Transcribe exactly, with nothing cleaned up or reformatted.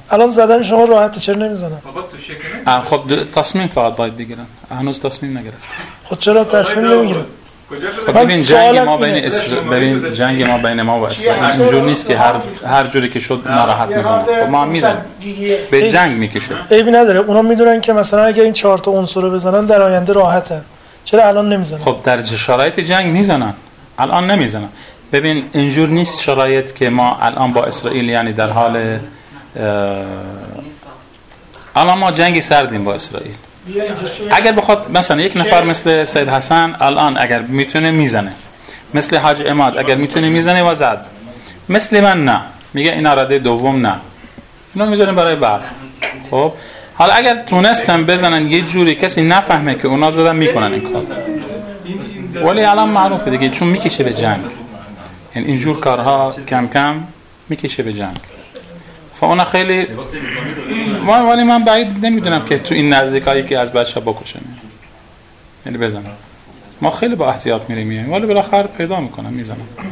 الان زدن شما راحته، چرا نمیزنن؟ بابا تو شکنه؟ خب تصمیم فقط باید بگیرن، هنوز تصمیم نگرفت. خب چرا تصمیم نمیگیرن؟ خب ببین جنگ ما بین اسر... ببین جنگ ما بین ما و اسرائیل اینجور نیست که هر هر جوری که شد ناراحت میزنه. خب ما هم میزنیم، به جنگ میکشه. عیبی نداره، اونا میدونن که مثلا اگه این چهار تا عنصر رو بزنن در آینده راحتن، چرا الان نمیزنن؟ خب در شرایط جنگ میزنن، الان نمیزنن. ببین اینجور نیست شرایط که ما الان با اسرائیل یعنی در حال الان ما جنگی سردیم با اسرائیل. اگر بخواد مثلا یک نفر مثل سید حسن الان اگر میتونه میزنه، مثل حاج عماد اگر میتونه میزنه و زد، مثل من نه، میگه اینا رده دوم نه، اینا میذاریم برای بعد. خب حالا اگر تونستن بزنن یه جوری کسی نفهمه که اونا زدن میکنن این کار، ولی الان معروفه دیگه چون میکشه به جنگ، یعنی اینجور کارها کم کم میکشه به جنگ. فاونا خیلی ولی من بعید نمیدونم که تو این نزدیکایی که از بچه بکشن، یعنی بزنن. ما خیلی با احتیاط میریم، ولی بالاخره پیدا میکنم میزنم.